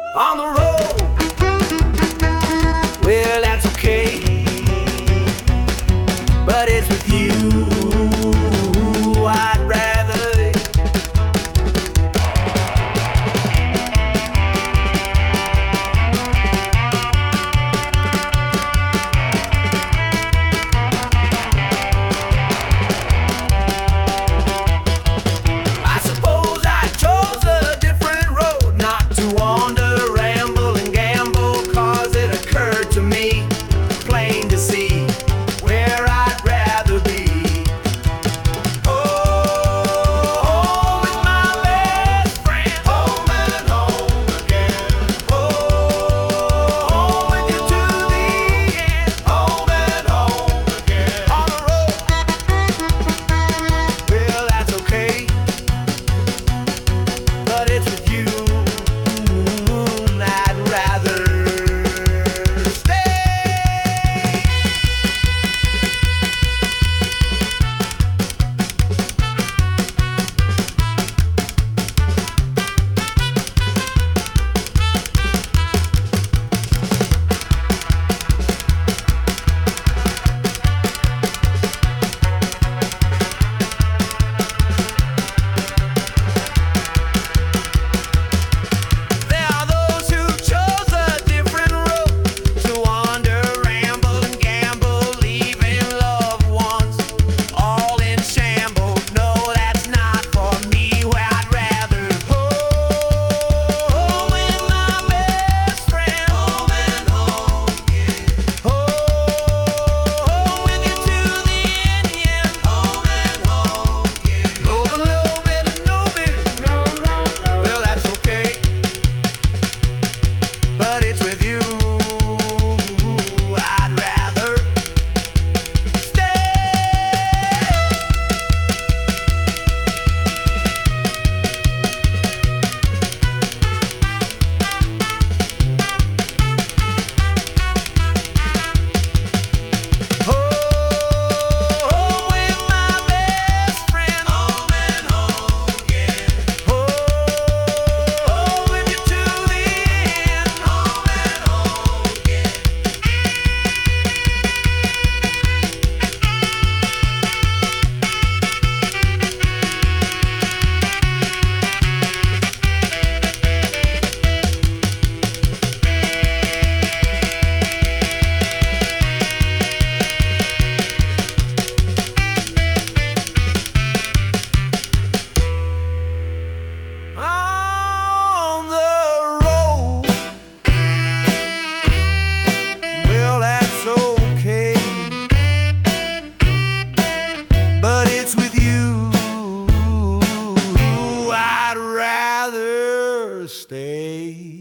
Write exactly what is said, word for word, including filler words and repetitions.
on the road. Well, that's okay, but it's with you I'd rather. I suppose I chose a different road, not to wander, ramble and gamble, 'cause it occurred to me plain to see where I'd rather be. Oh, home with my best friend, home and home again. Oh, home with you to the end, home and home again. On the road, well, that's okay, but it's with you I'd rather stay. There are those who chose a different road, to wander, ramble and gamble, leaving loved ones all in shambles. No, that's not for me. Where I'd rather home with my best friend, home and home again. Home with you to the end, yeah. Home and home again. Over a little bit of no bit, well, that's okay, but it's with you I'd rather stay. Home with my best friend, home and home again. Home with you to the end, home and home again. On the road, well, that's okay, but it's with you I'd rather stay.